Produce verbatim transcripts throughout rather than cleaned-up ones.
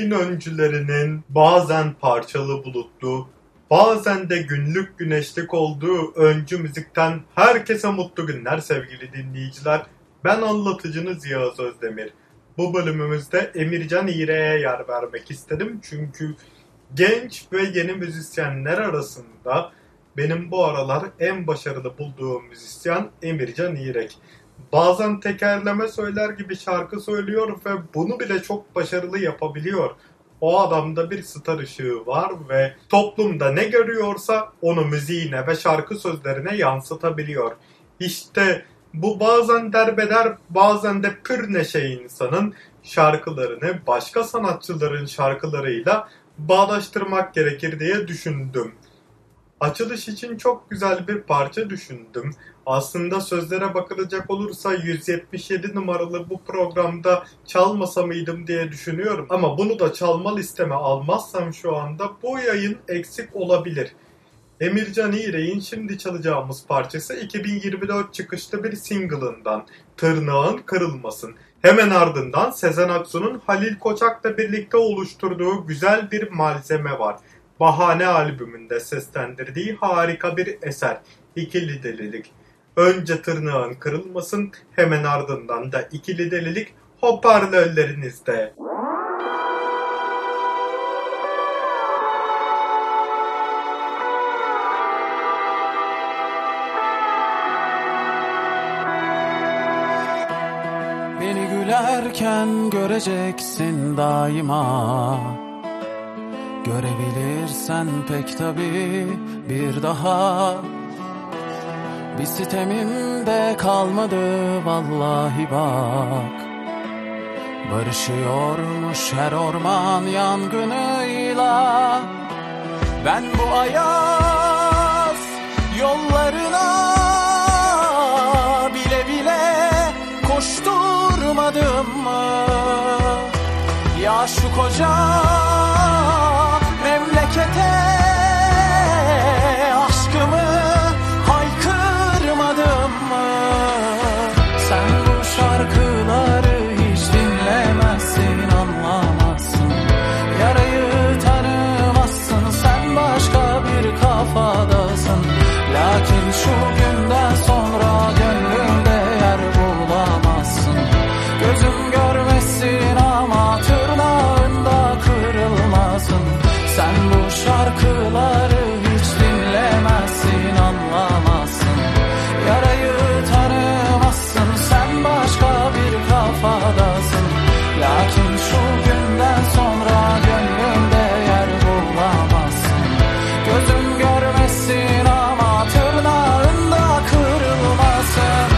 müziğin öncülerinin bazen parçalı bulutlu, bazen de günlük güneşlik olduğu öncü müzikten herkese mutlu günler sevgili dinleyiciler. Ben anlatıcınız Yağız Özdemir. Bu bölümümüzde Emircan İğrek'e yer vermek istedim çünkü genç ve yeni müzisyenler arasında benim bu aralar en başarılı bulduğum müzisyen Emircan İğrek. Bazen tekerleme söyler gibi şarkı söylüyor ve bunu bile çok başarılı yapabiliyor. O adamda bir star ışığı var ve toplumda ne görüyorsa onu müziğine ve şarkı sözlerine yansıtabiliyor. İşte bu bazen derbeder, bazen de pür neşe insanın şarkılarını başka sanatçıların şarkılarıyla bağdaştırmak gerekir diye düşündüm. Açılış için çok güzel bir parça düşündüm. Aslında sözlere bakılacak olursa yüz yetmiş yedi numaralı bu programda çalmasa mıydım diye düşünüyorum. Ama bunu da çalma listeme almazsam şu anda bu yayın eksik olabilir. Emircan İğrek'in şimdi çalacağımız parçası iki bin yirmi dört çıkışlı bir single'ından Tırnağın Kırılmasın. Hemen ardından Sezen Aksu'nun Halil Koçak'la birlikte oluşturduğu güzel bir malzeme var. Bahane albümünde seslendirdiği harika bir eser İkili Delilik. Önce Tırnağın Kırılmasın, hemen ardından da İkili Delilik hoparlörlerinizde. Beni gülerken göreceksin daima. Görebilirsen pek tabii bir daha. Bir sitemim de kalmadı vallahi bak. Barışıyormuş her orman yangınıyla. Ben bu ayaz yollarına bile bile koşturmadım mı? Ya şu koca memlekete aşkımı haykırmadım mı? Sen bu şarkıları hiç dinlemezsin, anlamazsın. Yarayı tanımazsın, sen başka bir kafadasın. Lakin şu günden sonra gönlümde yer bulamazsın. Gözüm görmesin ama tırnağında kırılmasın. Sen bu şarkıları hiç dinlemezsin, anlamazsın. Yarayı tanımazsın, sen başka bir kafadasın. Lakin şu günden sonra gönlümde yer bulamazsın. Gözüm görmesin ama tırnağında kırılmasın.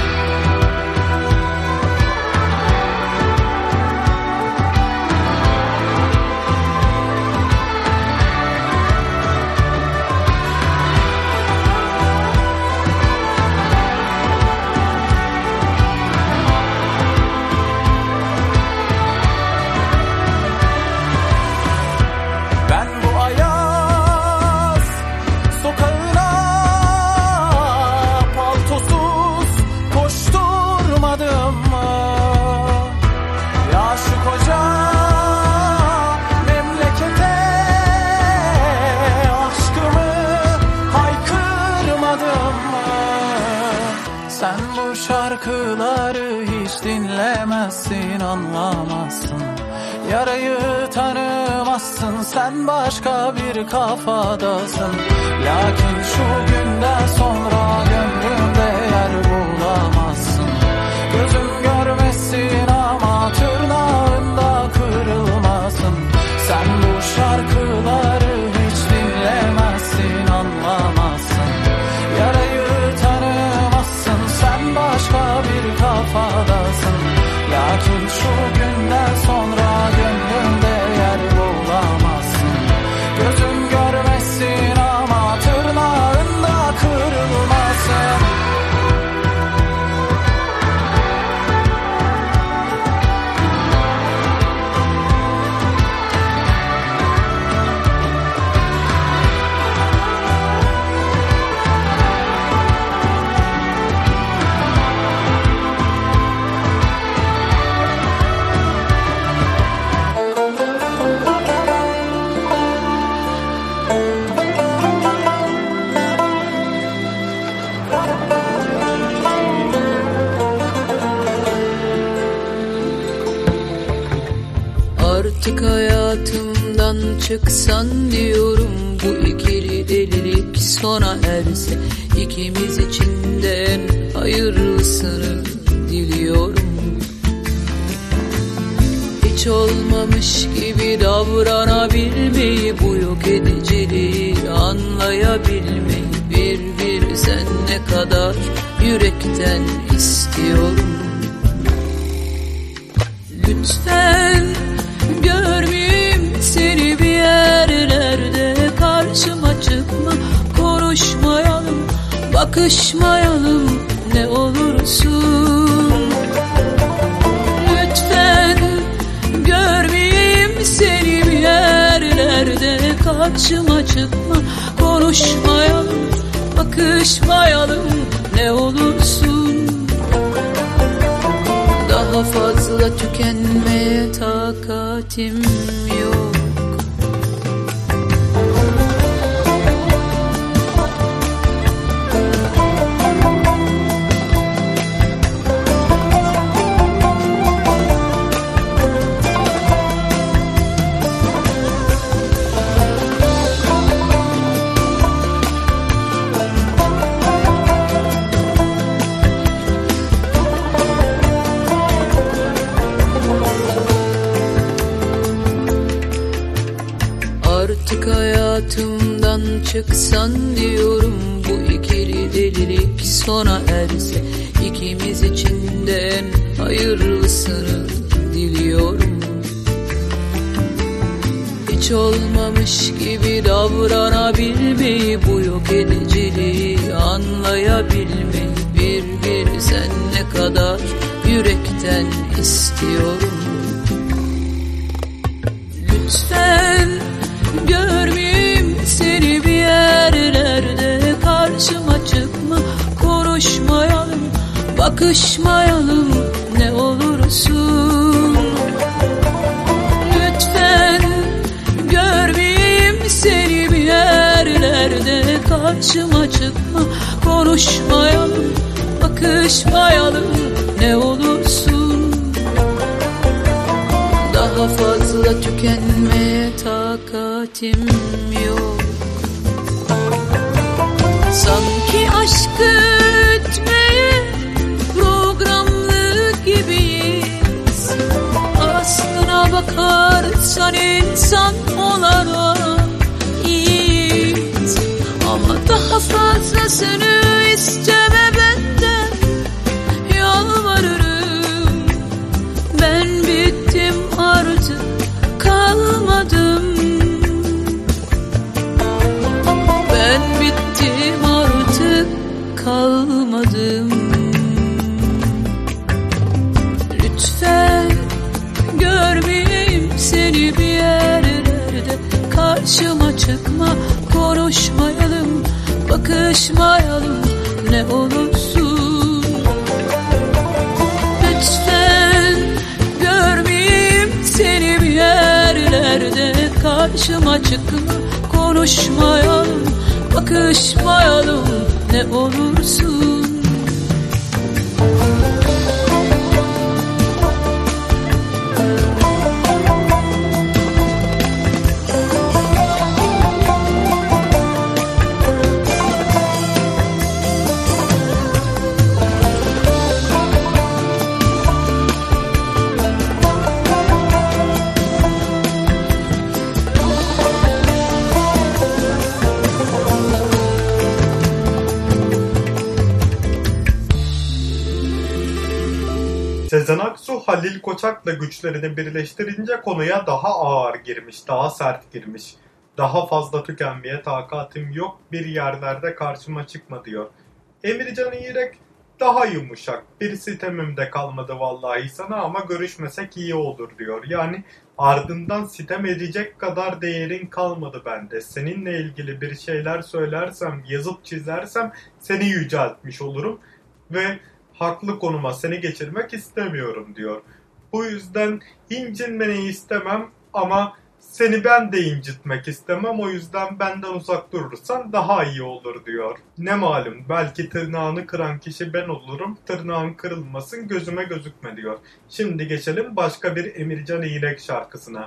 Şarkıları hiç dinlemezsin, anlamazsın. Yarayı tanımazsın, sen başka bir kafadasın. Lakin şu günden sonra gönlümde yer bulamazsın. Gözüm görmesin ama tırnağında kırılmasın. Sen bu şarkıları hiç dinlemezsin, anlamazsın. Yarayı tanımazsın, sen başka bir kafadasın. Lakin şu günden sonra gönlümde yer bulamazsın. Gözüm görmesin ama tırnağında kırılmasın. çıksan diyorum, bu ikili delilik sona erse, ikimiz için de en hayırlısını diliyorum. Hiç olmamış gibi davranabilmeyi, bu yok ediciliği anlayabilmeyi, bir bir sen ne kadar yürekten istiyorum. Lütfen görmeyeyim seni bir yerlerde, karşıma çıkma, konuşmayalım, bakışmayalım ne olursun. Lütfen görmeyeyim seni bir yerlerde, karşıma çıkma, konuşmayalım, bakışmayalım ne olursun. Daha fazla tükenmeye takatim yok. Artık hayatımdan çıksan diyorum, bu ikili delilik sona erse, ikimiz için de en hayırlısını diliyorum. Hiç olmamış gibi davranabilmeyi, bu yok ediciliği anlayabilmeyi, bir bir sen ne kadar yürekten istiyorum. Lütfen görmeyeyim seni bir yerlerde, karşıma çıkma, konuşmayalım, bakışmayalım ne olursun. Lütfen görmeyeyim seni bir yerlerde, karşıma çıkma, konuşmayalım, bakışmayalım ne olursun. Daha fazla tükenmeye takatim yok. Sanki aşkı ütmeye programlı gibiyiz. Aslına bakarsan insan olarak iyiyiz, ama daha fazlasını isteme benden, yalvarırım. Ben bittim artık, kalmadım. Ben bittim artık, kalmadım. Lütfen görmeyeyim seni bir yerlerde, karşıma çıkma, konuşmayalım, bakışmayalım ne olursun. Lütfen görmeyeyim seni bir yerlerde, karşıma çıkma, konuşmayalım, bakışmayalım ne olursun. Sezen Aksu, Halil Koçak'la güçlerini birleştirince konuya daha ağır girmiş, daha sert girmiş. Daha fazla tükenmeye takatim yok, bir yerlerde karşıma çıkma diyor. Emircan İrek daha yumuşak, bir sitemim de kalmadı vallahi sana ama görüşmesek iyi olur diyor. Yani ardından sitem edecek kadar değerin kalmadı bende. Seninle ilgili bir şeyler söylersem, yazıp çizersem seni yüceltmiş olurum ve haklı konuma seni geçirmek istemiyorum diyor. Bu yüzden incinmeni istemem ama seni ben de incitmek istemem, o yüzden benden uzak durursan daha iyi olur diyor. Ne malum, belki tırnağını kıran kişi ben olurum, tırnağın kırılmasın gözüme gözükme diyor. Şimdi geçelim başka bir Emircan İrek şarkısına.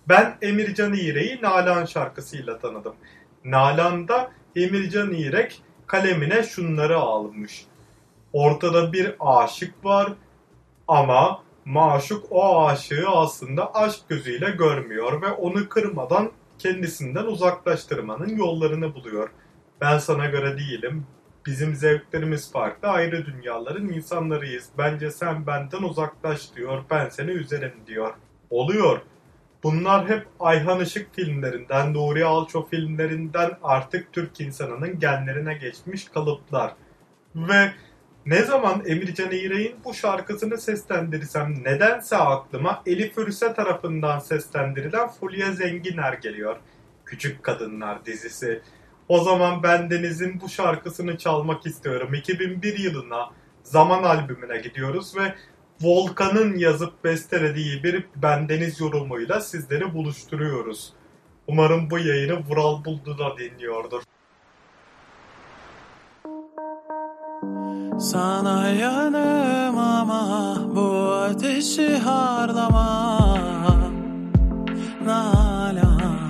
Ben Emircan İğrek'i Nalan şarkısıyla tanıdım. Nalan'da Emircan İğrek kalemine şunları almış. Ortada bir aşık var ama maşuk o aşığı aslında aşk gözüyle görmüyor ve onu kırmadan kendisinden uzaklaştırmanın yollarını buluyor. Ben sana göre değilim. Bizim zevklerimiz farklı, ayrı dünyaların insanlarıyız. Bence sen benden uzaklaş diyor, ben seni üzerim diyor. Oluyor. Bunlar hep Ayhan Işık filmlerinden, Nuri Alço filmlerinden artık Türk insanının genlerine geçmiş kalıplar. Ve ne zaman Emircan İğrek'in bu şarkısını seslendirirsem nedense aklıma Elif Ürse tarafından seslendirilen Fulya Zenginer geliyor. Küçük Kadınlar dizisi. O zaman Bendeniz'in bu şarkısını çalmak istiyorum. iki bin bir yılına Zaman albümüne gidiyoruz ve Volkan'ın yazıp bestelediği bir Bendeniz yorumuyla sizleri buluşturuyoruz. Umarım bu yayını Vural Buldu da dinliyordur. Sana yanım ama bu ateşi harlama Nalan.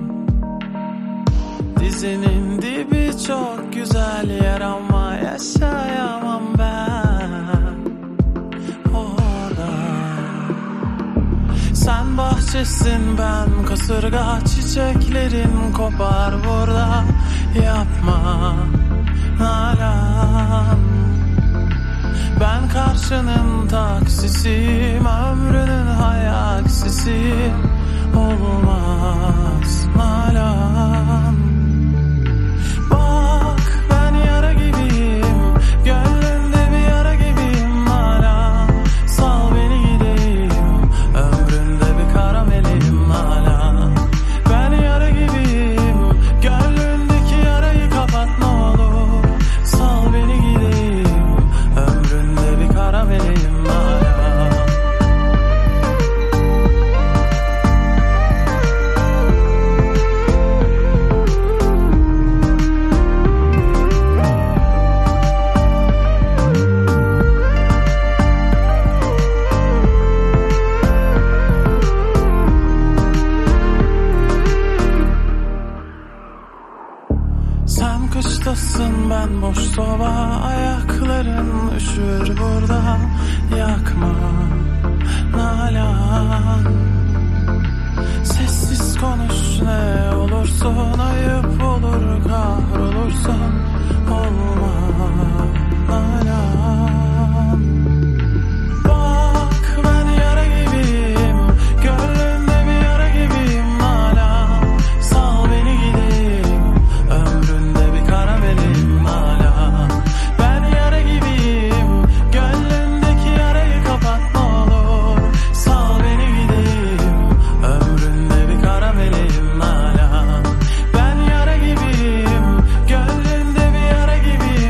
Dizinin dibi çok güzel yer ama yaşayamam ben orada. Sen bahçesin, ben kasırga, çiçeklerin kopar burada. Yapma Nalan. Ben karşının taksisiyim, ömrünün hayaksisiyim. Olmaz Nalan. Bak ben yara gibiyim, gönlünde bir yara gibiyim Nalan. Sal beni gideyim, ömründe bir karamelim Nalan. Ben yara gibiyim, gönlündeki yarayı kapat ne olur. Sal beni gideyim, ömründe bir karamelim Nalan. Sen kıştasın, ben boş soba, ayakların üşür burada. Yakma Nalan. Sessiz konuş ne olursun, ayıp olur kahrolursun. Olma Nalan. Bak ben yara gibiyim, gönlünde bir yara gibiyim Nalan. Sal beni gideyim, ömründe bir karamelim Nalan. Ben yara gibiyim, gönlündeki yarayı kapat ne olur. Sal beni gideyim, ömründe bir karamelim Nalan. Ben yara gibiyim, gönlünde bir yara gibiyim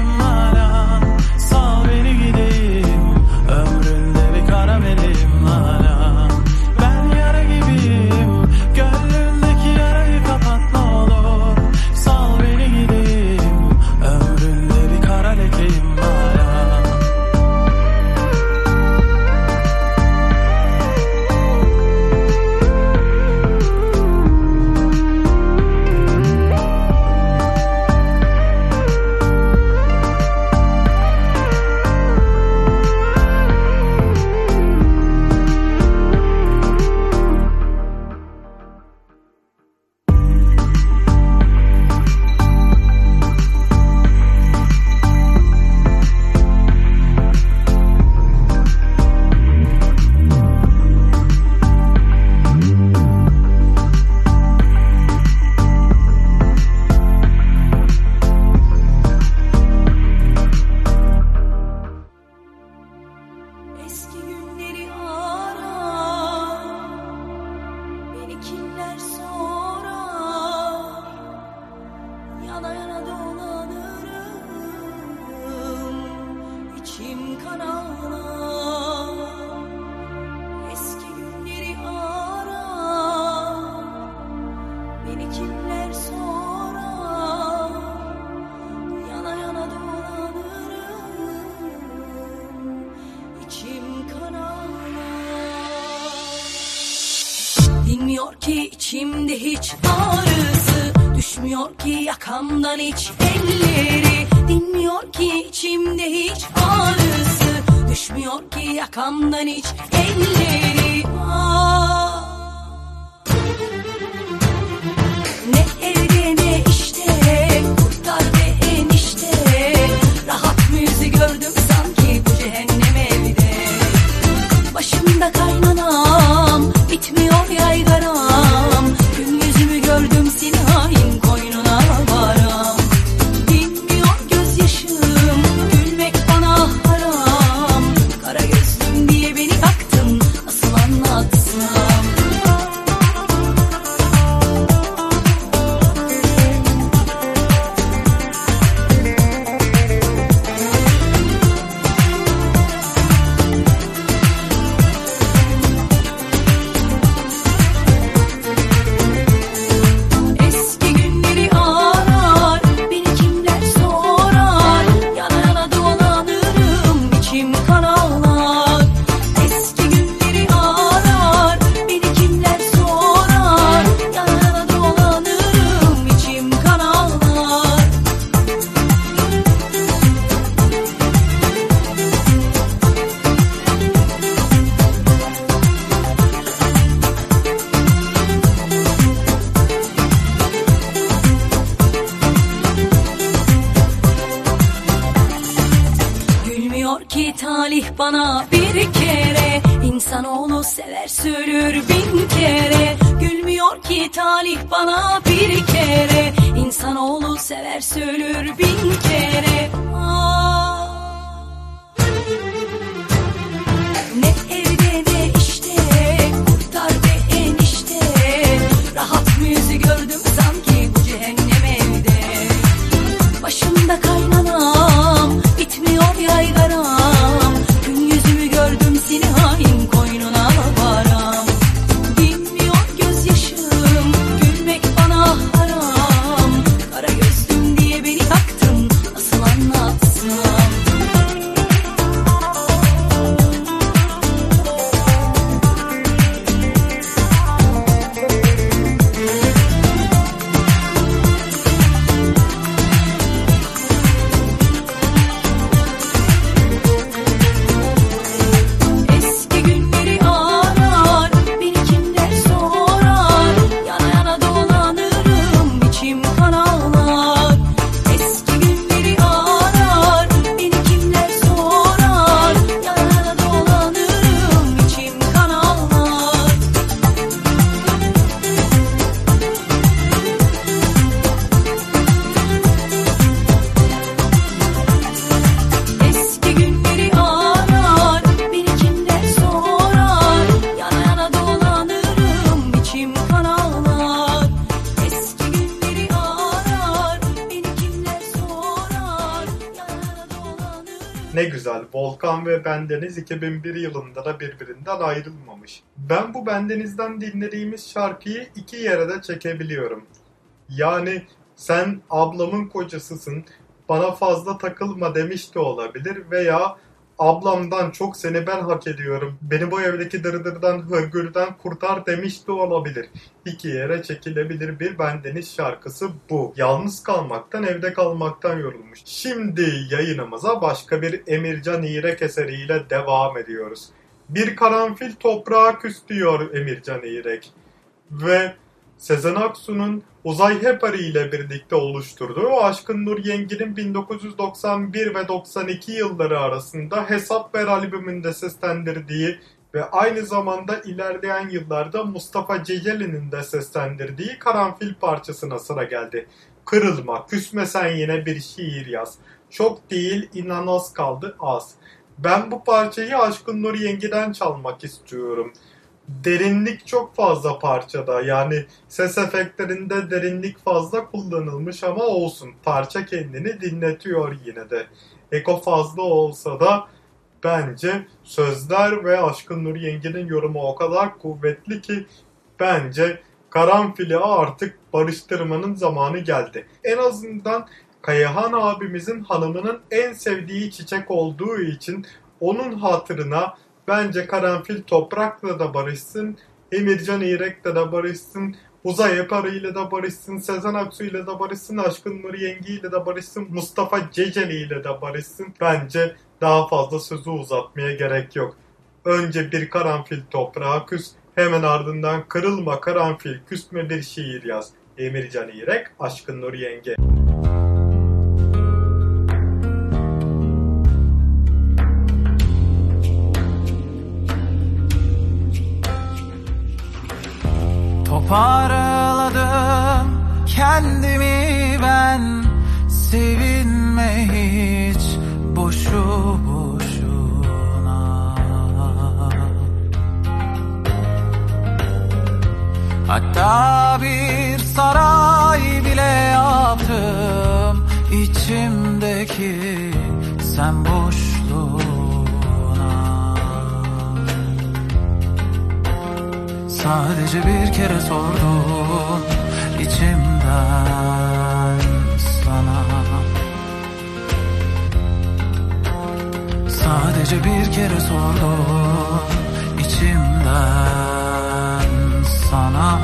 Bilmiyor ki içimde hiç ağrısı, düşmüyor ki yakamdan hiç elleri. Dinmiyor ki içimde hiç ağrısı, düşmüyor ki yakamdan hiç elleri. Ah. Ne evde ne işte, kurtar be enişte. Rahat mı yüzü gördüm sanki bu cehennem evde. Başımda kaynanam, bitmiyor yaygaram. Gün yüzümü gördüm seni hain koynuna varam. Dinmiyor gözyaşım, gülmek bana haram. Kara gözlüm diye beni yaktın, nasıl anlatsam. Eski günleri arar, beni kimler sorar. Yana yana dolanırım, içim kan ağlar. Eski günleri arar, beni kimler sorar. Yana yana dolanırım, içim kan ağlar. Gülmüyor ki talih bana bir kere. İnsanoğlu sever ölür bin kere. Gülmüyor ki talih bana bir kere. İnsanoğlu sever ölür bin kere. Ah. Ne evde ne işte, kurtar be enişte. Rahat mı yüzü gördüm sanki bu cehennem evde. Başımda kaynanam, bitmiyor yaygaram. Gün yüzümü gördüm seni hain koynuna varam. Dinmiyor gözyaşım, gülmek bana haram. Kara gözlüm diye beni yaktın, nasıl anlatsam. Eski günleri arar, beni kimler sorar. Yana yana dolanırım, içim kan ağlar. Eski günleri arar, beni kimler sorar. Yana yana dolanırım, içim kan ağlar. Eski günleri arar, beni kimler sorar. Yana yana dolanırım, içim kan ağlar. Eski günleri arar, beni kimler sorar. Yana yana dolanırım. Ne güzel, Volkan ve Bendeniz iki bin bir yılında da birbirinden ayrılmamış. Ben bu Bendeniz'den dinlediğimiz şarkıyı iki yere de çekebiliyorum. Yani sen ablamın kocasısın, bana fazla takılma demiş de olabilir veya ablamdan çok seni ben hak ediyorum, beni bu evdeki dırdırdan hırgürden kurtar demiş de olabilir. İki yere çekilebilir bir Bendeniz şarkısı bu. Yalnız kalmaktan, evde kalmaktan yorulmuş. Şimdi yayınımıza başka bir Emircan İrek eseriyle devam ediyoruz. Bir karanfil toprağa küs diyor Emircan İrek. Ve Sezen Aksu'nun Uzay Hepari ile birlikte oluşturduğu Aşkın Nur Yengi'nin bin dokuz yüz doksan bir ve doksan iki yılları arasında Hesap Ver albümünde seslendirdiği ve aynı zamanda ilerleyen yıllarda Mustafa Ceceli'nin de seslendirdiği Karanfil parçasına sıra geldi. Kırılma, küsme sen yine bir şiir yaz. Çok değil, inan az kaldı az. Ben bu parçayı Aşkın Nur Yengi'den çalmak istiyorum. Derinlik çok fazla parçada, yani ses efektlerinde derinlik fazla kullanılmış ama olsun, parça kendini dinletiyor yine de. Eko fazla olsa da bence sözler ve Aşkın Nur Yengi'nin yorumu o kadar kuvvetli ki bence Karanfil'i artık barıştırmanın zamanı geldi. En azından Kayahan abimizin hanımının en sevdiği çiçek olduğu için onun hatırına bence Karanfil toprakla da barışsın, Emircan İrek'le de barışsın. Uzay Akarı ile de barışsın. Sezen Aksu ile de barışsın. Aşkın Nuri Yengi ile de barışsın. Mustafa Ceceli ile de barışsın. Bence daha fazla sözü uzatmaya gerek yok. Önce bir karanfil toprağa küs. Hemen ardından kırılma karanfil küsme bir şiir yaz. Emircan İrek, Aşkın Nuri Yengi. Toparladım kendimi ben, sevinme hiç boşu boşuna. Hatta bir saray bile yaptım içimdeki sen boşluğuna. Sadece bir kere sordum içimden sana. Sadece bir kere sordum içimden sana.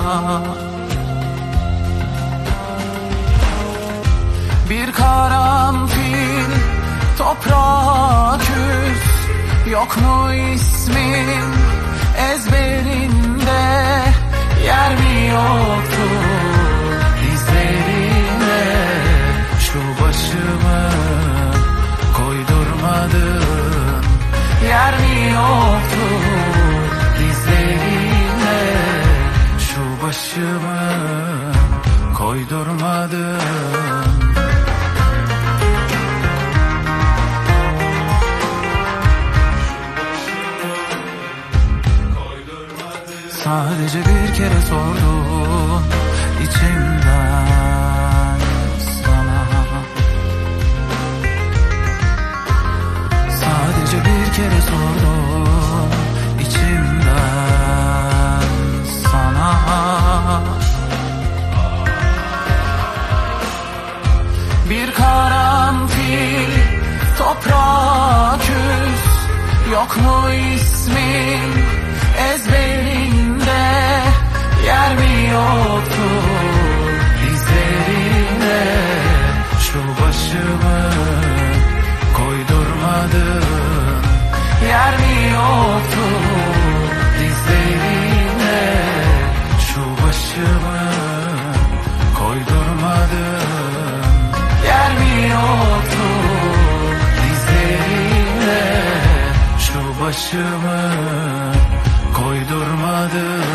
Bir karanfil toprağa küs, yok mu ismin ezberinde, yer mi yoktu dizlerine, şu başımı koydurmadın, yer mi yoktu dizlerine, şu başımı koydurmadın. Sadece bir kere sordum içimden sana. Sadece bir kere sordum içimden sana. Bir karanfil toprağa küs, yok mu ismin ezberinde, yer mi yoktu dizlerine, şu başımı koydurmadın, yer mi yoktu dizlerine, şu başımı koydurmadın, yer mi yoktu dizlerine, şu başımı koydurmadın.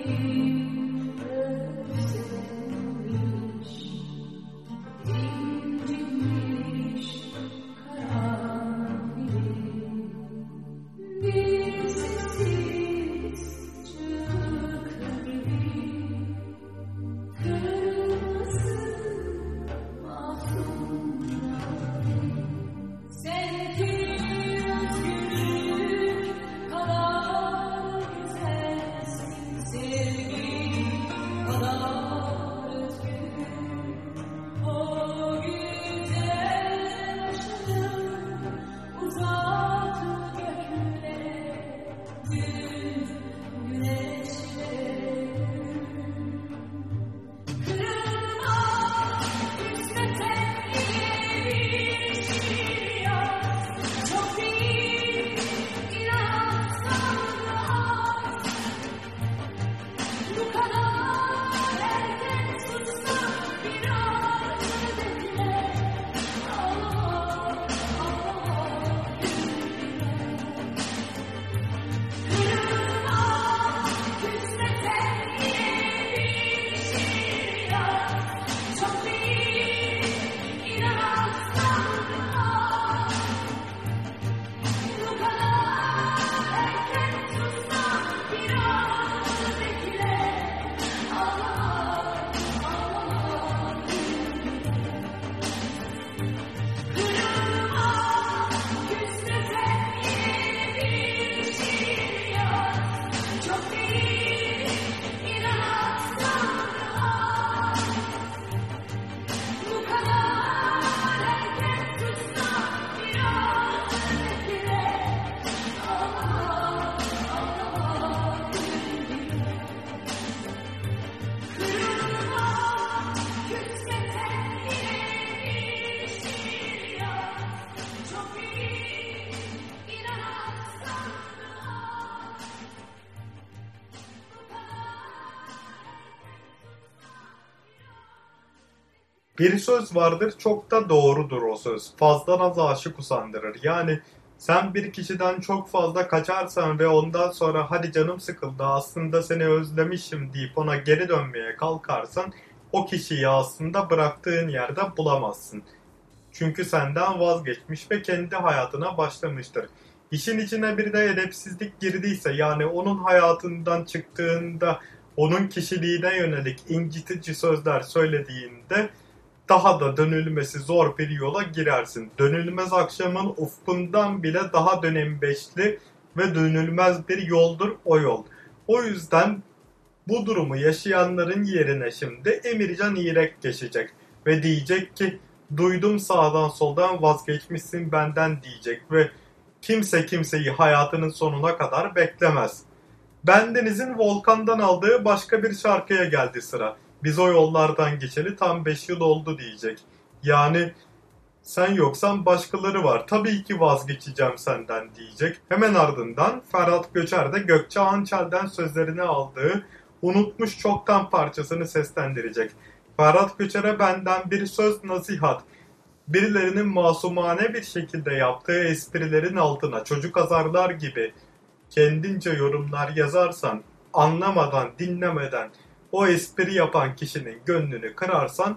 Bir söz vardır, çok da doğrudur o söz. Fazla naz aşık usandırır. Yani sen bir kişiden çok fazla kaçarsan ve ondan sonra hadi canım sıkıldı aslında seni özlemişim deyip ona geri dönmeye kalkarsan o kişiyi aslında bıraktığın yerde bulamazsın. Çünkü senden vazgeçmiş ve kendi hayatına başlamıştır. İşin içine bir de edepsizlik girdiyse, yani onun hayatından çıktığında onun kişiliğine yönelik incitici sözler söylediğinde daha da dönülmesi zor bir yola girersin. Dönülmez akşamın ufkundan bile daha dönembeşli ve dönülmez bir yoldur o yol. O yüzden bu durumu yaşayanların yerine şimdi Emircan İrek geçecek ve diyecek ki duydum sağdan soldan vazgeçmişsin benden diyecek ve kimse kimseyi hayatının sonuna kadar beklemez. Bendeniz'in Volkan'dan aldığı başka bir şarkıya geldi sıra. Biz o yollardan geçeli tam beş yıl oldu diyecek. Yani sen yoksan başkaları var. Tabii ki vazgeçeceğim senden diyecek. Hemen ardından Ferhat Göçer de Gökçe Ançel'den sözlerini aldığı Unutmuş Çoktan parçasını seslendirecek. Ferhat Göçer'e benden bir söz nasihat. Birilerinin masumane bir şekilde yaptığı esprilerin altına çocuk azarlar gibi kendince yorumlar yazarsan, anlamadan, dinlemeden o espri yapan kişinin gönlünü kırarsan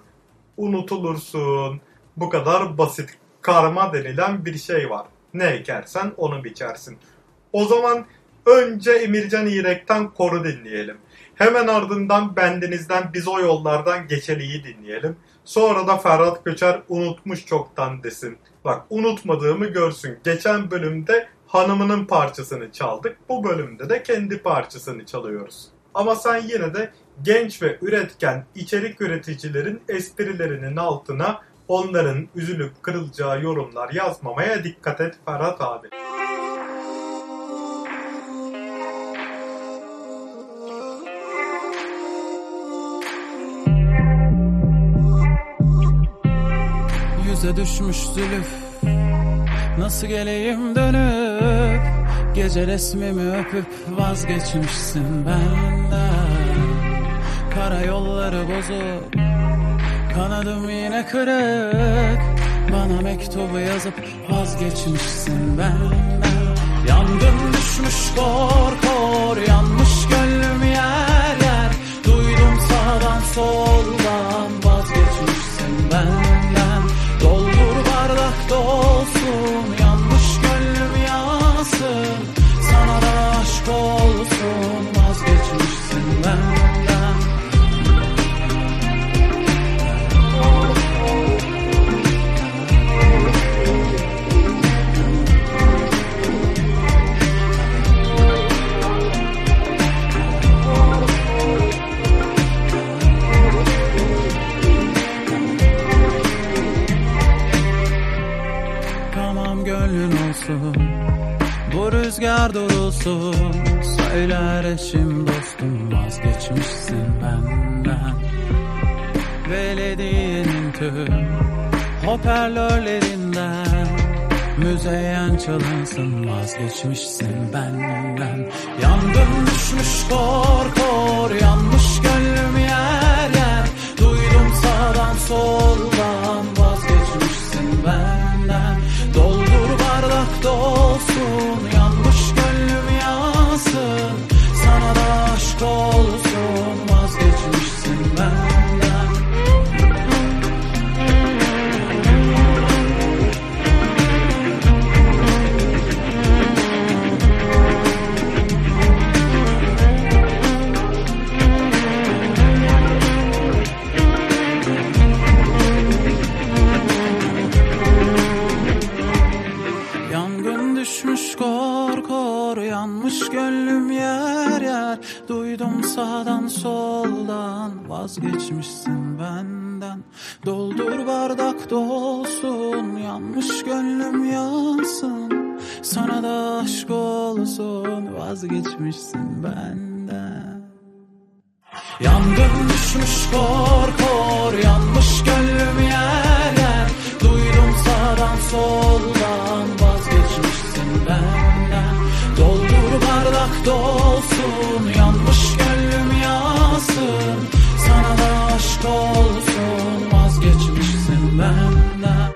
unutulursun. Bu kadar basit. Karma denilen bir şey var. Ne ekersen onu biçersin. O zaman önce Emircan İrek'ten Koru dinleyelim. Hemen ardından Bendeniz'den Biz O Yollardan Geçeli'yi dinleyelim. Sonra da Ferhat Göçer Unutmuş Çoktan desin. Bak, unutmadığımı görsün. Geçen bölümde hanımının parçasını çaldık. Bu bölümde de kendi parçasını çalıyoruz. Ama sen yine de genç ve üretken içerik üreticilerin esprilerinin altına onların üzülüp kırılacağı yorumlar yazmamaya dikkat et Ferhat abi. Yüze düşmüş zülüf, nasıl geleyim dönüp, gece resmimi öpüp vazgeçmişsin benden. Karayolları bozuk, kanadım yine kırık, bana mektubu yazıp vazgeçmişsin benden. Yandım düşmüş kor kor, yanmış gönlüm yer olsun. Söyler eşim dostum, vazgeçmişsin benden. Belediyenin tüm hoparlörlerinden müzeyyen çalınsın, vazgeçmişsin benden. Yangın düşmüş kor kor, yanmış gönlüm yer yer. Duydum sağdan soldan, vazgeçmişsin benden. Doldur bardak dolsun, yanmış gönlüm yansın. Sana da aşk olsun, vazgeçmişsin benden. Düşmüş kor kor, yanmış gönlüm yer yer. Duydum sağdan soldan, vazgeçmişsin benden. Doldur bardak dolsun, yanmış gönlüm yansın. Sana da aşk olsun, vazgeçmişsin benden. Yangın düşmüş kor kor, yanmış gönlüm yer yer. Duydum sağdan soldan, vazgeçmişsin benden. Doldur bardak dolsun, yanmış gönlüm yansın. Sana da aşk olsun, vazgeçmişsin benden.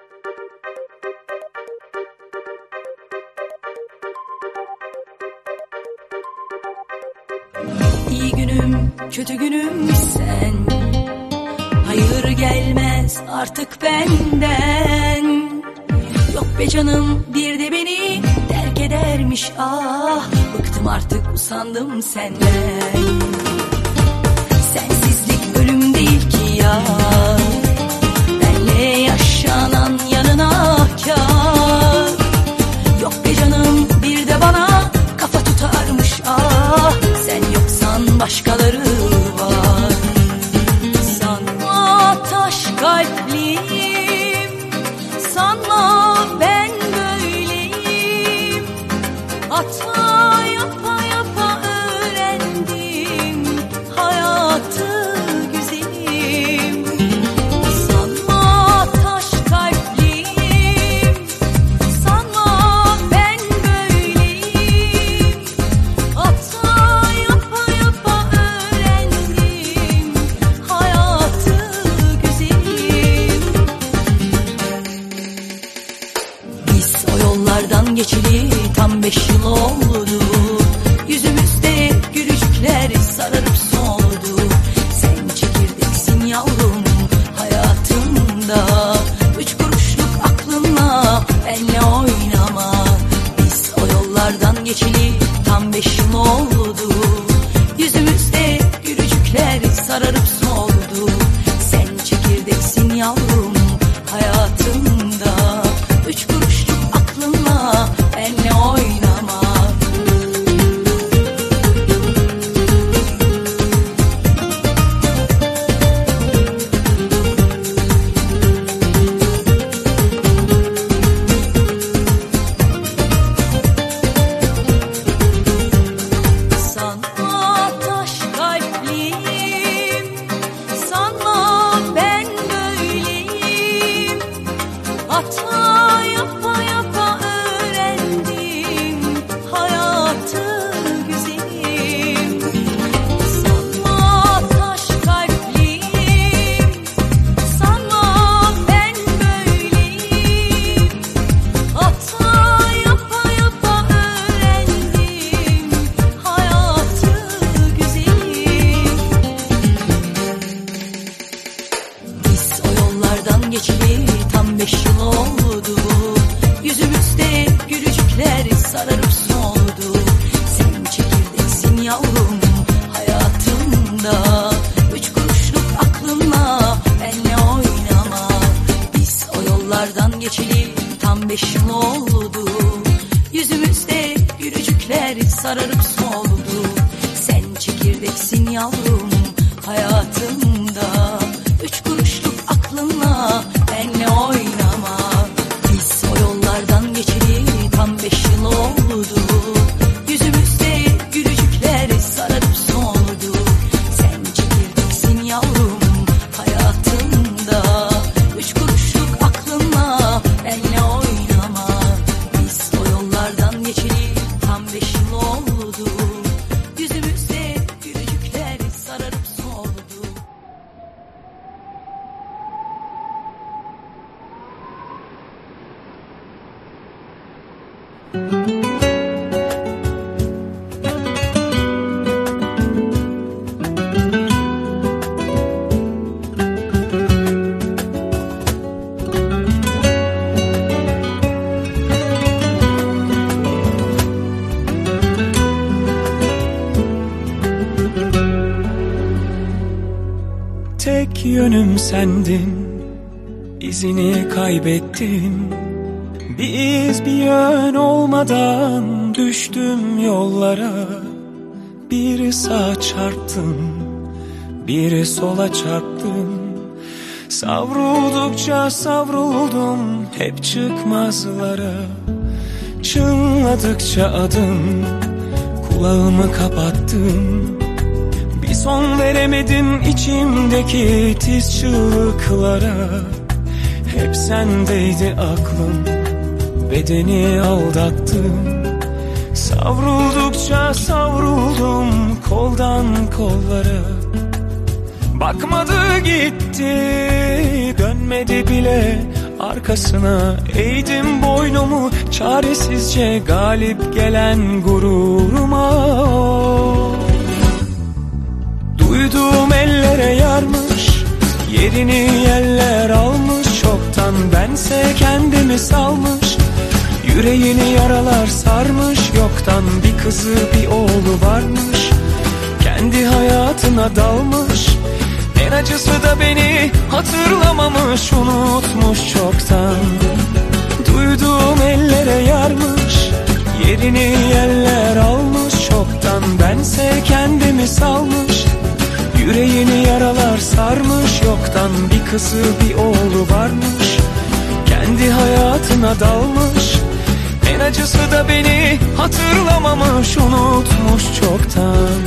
İyi günüm, kötü günüm sen. Hayır gelmez artık benden. Yok be canım, bir de beni terk edermiş ah. Bıktım artık, usandım senden. Sensizlik ölüm değil ki ya. Benle yaşanan yanına kâr. Yok be canım, bir de bana kafa tutarmış ah. Sen yoksan başkaları var. Sanma taş kalpliyim, sanma ben böyleyim. Hata yapa yapa öğrendim hayatı güzelim. Sanma taş kalpliyim, sanma ben böyleyim. Hata yapa yapa öğrendim hayatı güzelim. Biz o yollardan geçeli tam beş yıl oldu. Yüzümüzde gülücükler sararıp soldu. Sen çekirdeksin yavrum hayatımda. Üç kuruşluk aklınla benle oynama. Biz o yollardan geçeli tam beş yıl oldu. Yüzümüzde gülücükler sararıp soldu. Sen çekirdeksin yavrum hayatımda. Üç kuruşluk aklınla benle oynama. Sanma taş kalpliyim, sanma ben böyleyim. Hata yapa yapa öğrendim hayatı güzelim. Sanma taş kalpliyim, sanma ben böyleyim. Hata yapa yapa öğrendim hayatı güzelim. Biz o yollardan geçeli tam beş yıl oldu. Yüzümüzde gülücükler sararıp soldu. Sen çekirdeksin yavrum hayatımda. Üç kuruşluk aklınla benle oynama. Biz o yollardan geçeli tam beş yıl oldu. Yüzümüzde gülücükler sararıp soldu. Sen çekirdeksin yavrum hayatımda. Üç kuruşluk aklınla benle oynama. Biz o yollardan geçeli tam beş yıl oldu. Yüzümüzde Tek yönüm sendin, izini kaybettim. Bir iz bir yön olmadan düştüm yollara. Bir sağa çarptım, bir sola çarptım. Savruldukça savruldum hep çıkmazlara. Çınladıkça adım, kulağımı kapattım. Bir son veremedim içimdeki tiz çığlıklara. Hep sendeydi aklım, bedeni aldattım. Savruldukça savruldum koldan kollara. Bakmadı gitti, dönmedi bile arkasına. Eğdim boynumu çaresizce galip gelen gururuma. Duyduğum ellere yarmış, yerini yeller almış. Çoktan bense kendimi salmış, yüreğini yaralar sarmış. Yoktan bir kızı bir oğlu varmış, kendi hayatına dalmış. En acısı da beni hatırlamamış, unutmuş çoktan. Duyduğum ellere yarmış, yerini yeller almış. Çoktan bense kendimi salmış, yüreğini yaralar sarmış. Yoktan bir kızı bir oğlu varmış, kendi hayatına dalmış. En acısı da beni hatırlamamış, unutmuş çoktan.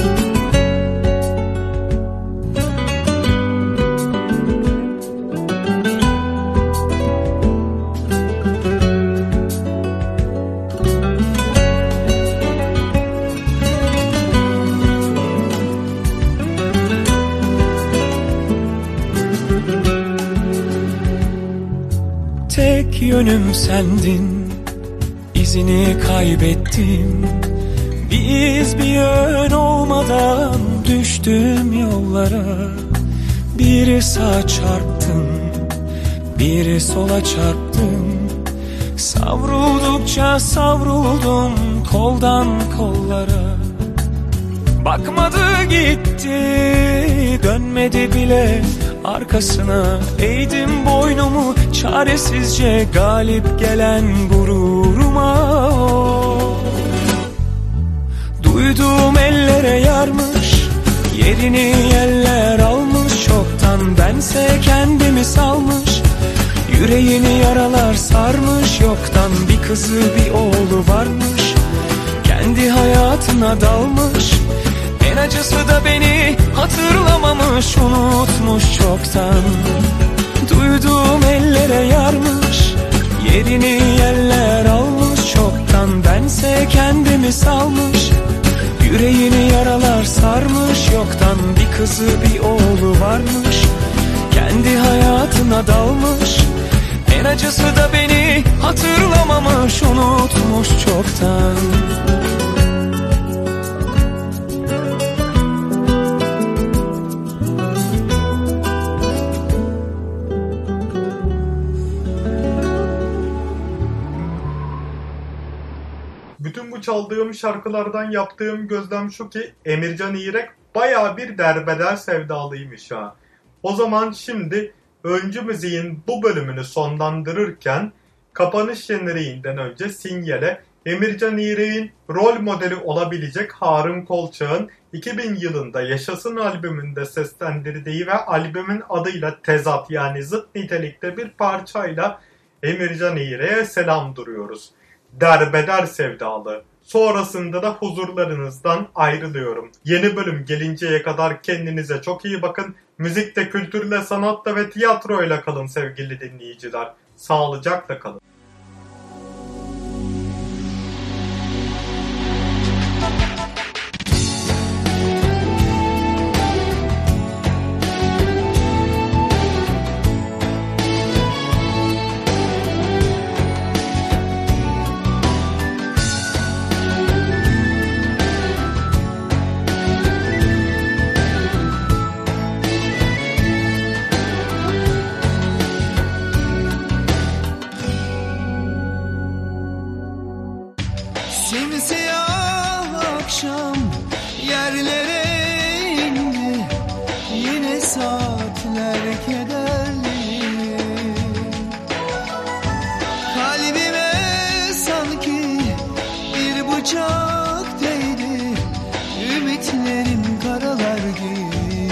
Tek yönüm sendin, izini kaybettim. Bir iz bir yön olmadan düştüm yollara. Bir sağa çarptım, bir sola çarptım. Savruldukça savruldum koldan kollara. Bakmadı gitti, dönmedi bile arkasına. Eğdim boynumu çaresizce galip gelen gururuma. Duyduğum ellere yarmış, yerini yeller almış. Çoktan bense kendimi salmış, yüreğini yaralar sarmış. Yoktan bir kızı bir oğlu varmış, kendi hayatına dalmış. En acısı da beni hatırlamamış, unutmuş çoktan. Duyduğum ellere yarmış, yerini yeller almış. Çoktan bense kendimi salmış, yüreğini yaralar sarmış. Yoktan bir kızı bir oğlu varmış, kendi hayatına dalmış. En acısı da beni hatırlamamış, unutmuş çoktan. Bütün bu çaldığım şarkılardan yaptığım gözlem şu ki Emircan İrek bayağı bir derbeder sevdalıymış ha. O zaman şimdi öncü müziğin bu bölümünü sonlandırırken kapanış jeneriğinden önce Sinyal'e Emircan İrek'in rol modeli olabilecek Harun Kolçak'ın iki bin yılında Yaşasın albümünde seslendirdiği ve albümün adıyla tezat yani zıt nitelikte bir parçayla Emircan İrek'e selam duruyoruz. Derbeder sevdalı. Sonrasında da huzurlarınızdan ayrılıyorum. Yeni bölüm gelinceye kadar kendinize çok iyi bakın. Müzikte, kültürle, sanatla ve tiyatroyla kalın sevgili dinleyiciler. Sağlıcakla kalın. Simsiyah akşam yerlere indi, yine sağ kederli. Kalbime sanki bir bıçak değdi, ümitlerim karalar gibi.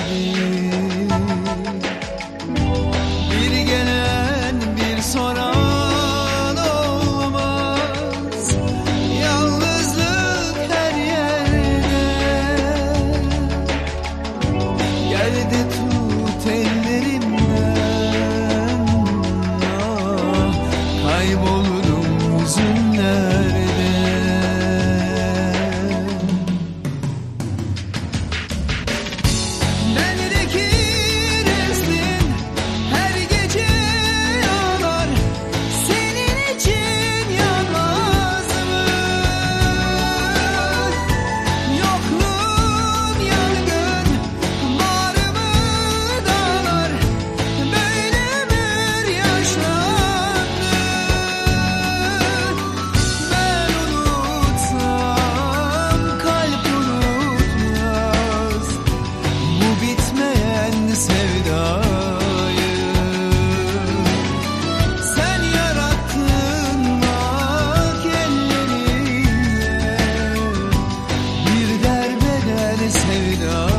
Bir gelen bir soran olmaz, yalnızlık her yerde. Gel de tut ellerimden, ah, kaybolurum hüzünlerde. Bendeki resmin her gece yanar, senin için yanmaz mı? Yokluğun yangın, bağrımı dağlar, böyle ömür yaşlandı. Ben unutsam kalp unutmaz bu bitmeyen sevdayı. Sen yarattın bak ellerinle bir derbeder sevdayı.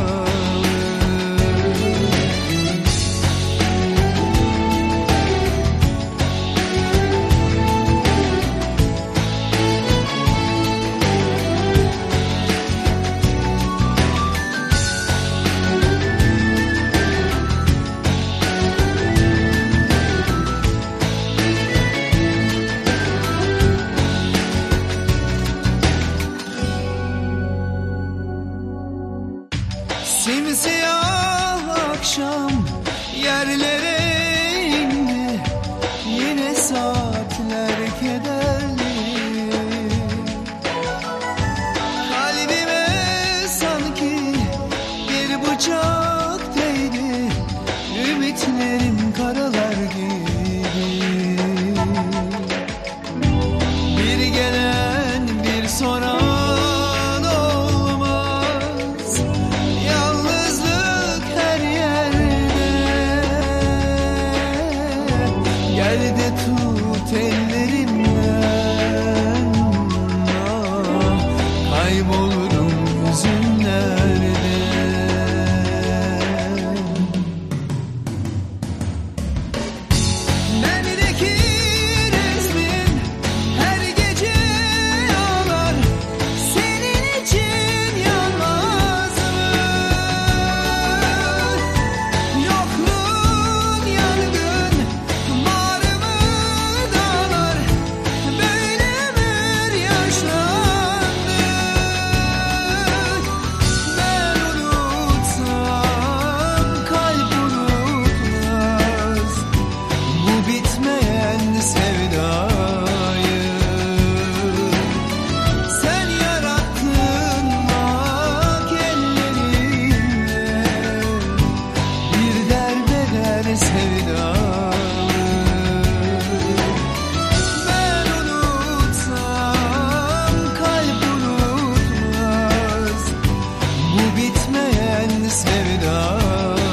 Simsiyah akşam yerlere indi, yine saatler kederli. Kalbime sanki bir bıçak değdi, ümitlerim karalar gibi. Bir gelen bir soran olmaz, yalnızlık her yerde. Gel de tut ellerimden, ah, kaybolurum hüzünlerde. Bendeki resmin her gece yanar, senin için yanmaz mı? Yokluğun yangın, bağrımı dağlar, böyle ömür yaşlandı. Ben unutsam kalp unutmaz bu bitmeyen sevdayı. Sen yarattın bak ellerinle bir derbeder sevdayı. Ben unutsam kalp unutmaz bu bitmeyen sevdayı.